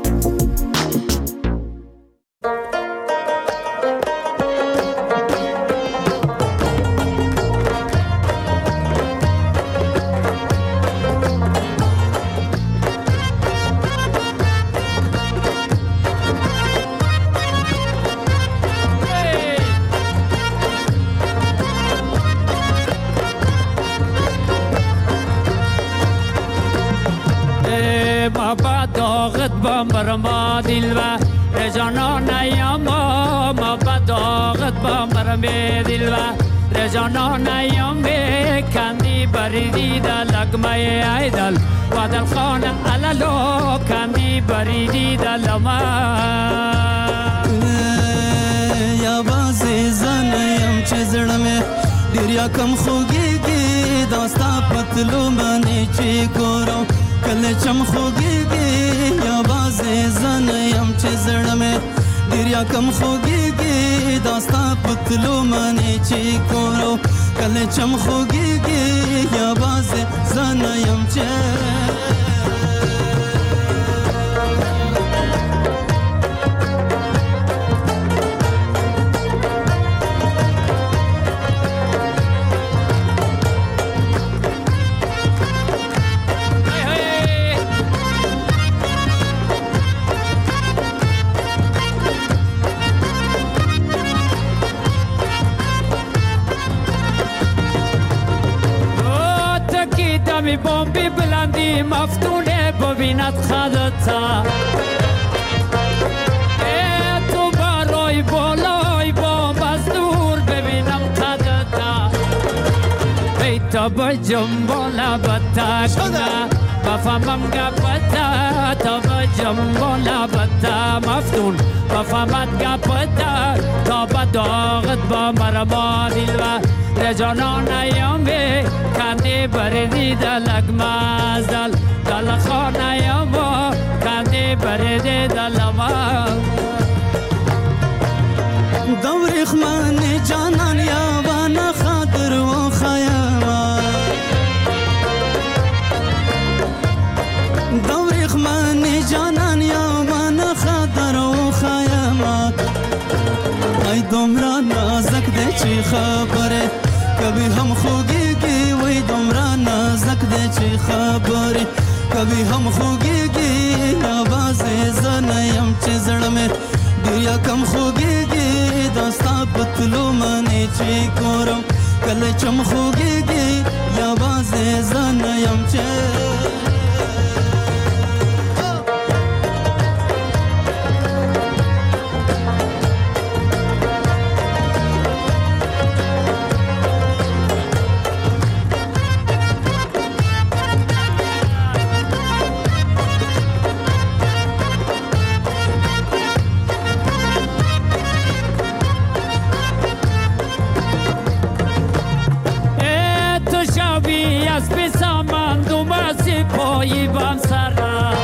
برما دلوا رجانا نیاما ما بداغت با مرمی دلوا رجانا نیامی کندی بریدی دا لگمه ایدل و دل خان علالو کندی بریدی دا لما یا بازی زنیم چه زرمه دیریا کم خوگیگی داستا پتلو منی چی گورو کله چم خوگیگی یا بازی زنیم چه زرمه دیریا کم خوگیگی داستا پتلو منی چی گورو کله چم خوگیگی یا بازی زنیم چه می بومبی بلندی مفتونه ببیند خدتا تو برای بالای بومب از دور ببینم خدتا بیتا بجم بالا بتا کنه بفهمم گپتا تا بجم بالا بتا مفتون بفهمت گپتا تا بداغت با مرما دلوا رجانا نیامی کندی بریدی دلگ مازدل دل خانه یاما کندی بریدی دلما دوری خمانی جانان یاوانا خاطر و خیاما دوری خمانی جانان یاوانا خاطر و خیاما ای دمرا نازک ده چی خبره کبھی ہم خوگیگی وی دمرا نازک دے چی خبری کبھی ہم خوگیگی آواز زنیم چی زڑمے دیا کم خوگیگی داستا پتلو منی چی کورم کل چم خوگیگی آواز زنیم چی پایی بام سر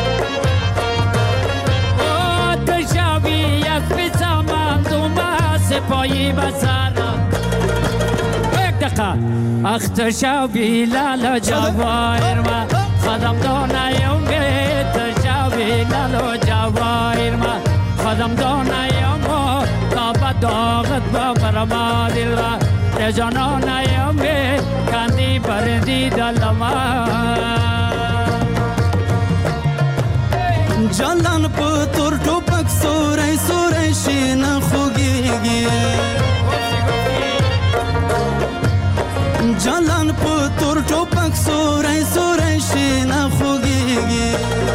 تشاوی یک پیچا من دوما سپایی بسر یک دقیقه اختشاوی لالا جوایر ما خدم دانایم به تشاوی لالا جوایر ما خدم دانایم کابا داغت با برما دل را رجانانایم به کاندی بردی دلما جانان په تور ټوپک سورې سورې شین خوږيږي جانان په تور ټوپک سورې سورې شین خوږيږي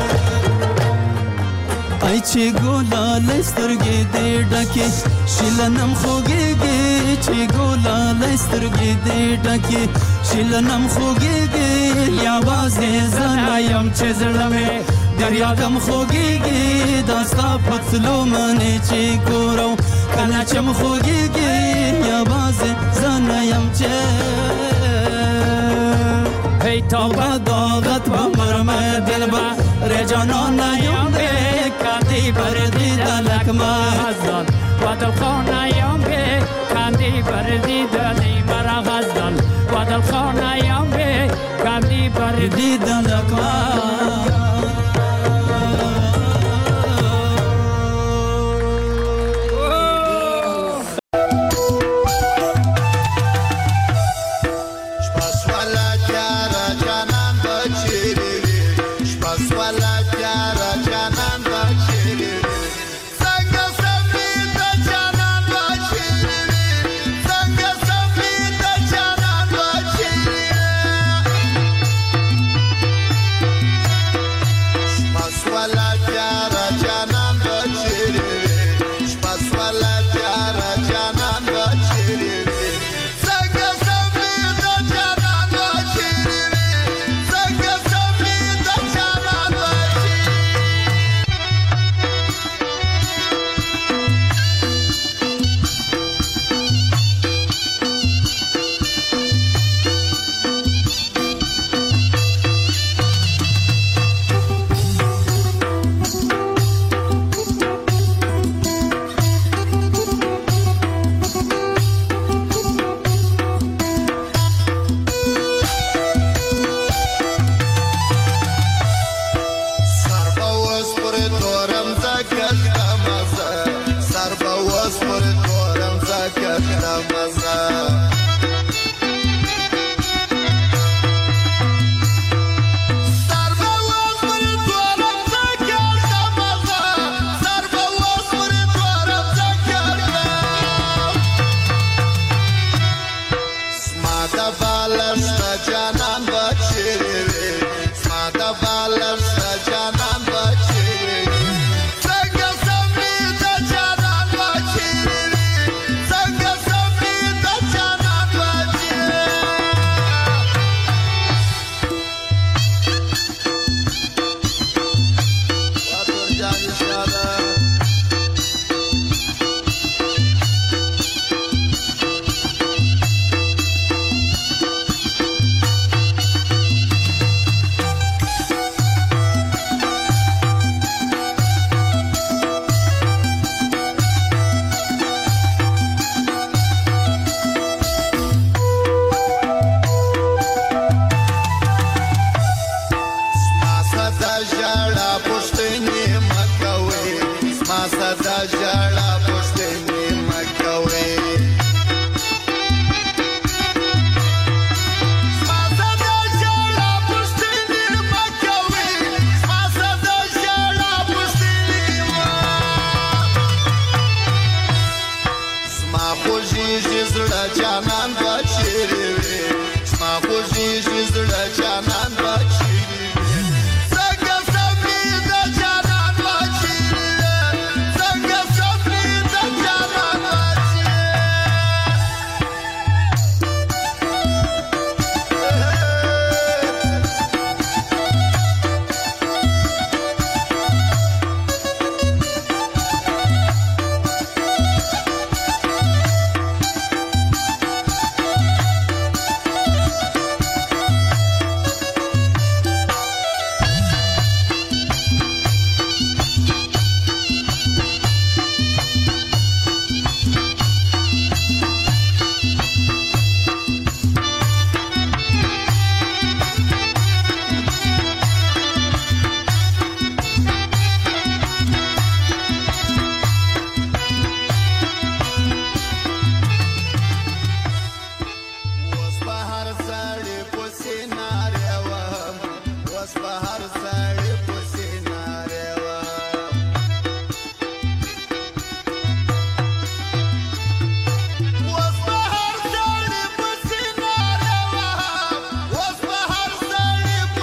ای چې ګولا لسترګې دې ډکه شیلنم خوږيږي چې ګولا لسترګې دې ډکه شیلنم خوږيږي یا وازه زنایم چې زړمه دریا کم خوږيږي داستا پتلو منه چې ګورو کله چې م خوږيږي یا وازه زنایم چې هی توبه داغت با مرمه دل با رجانان یم به کاندی بردی دلک مازدان و دل خانه یم به کاندی بردی دلی مرا غزدان و دل خانه یم به کاندی بردی دلک شپه سواله جانان بچیری شپه سواله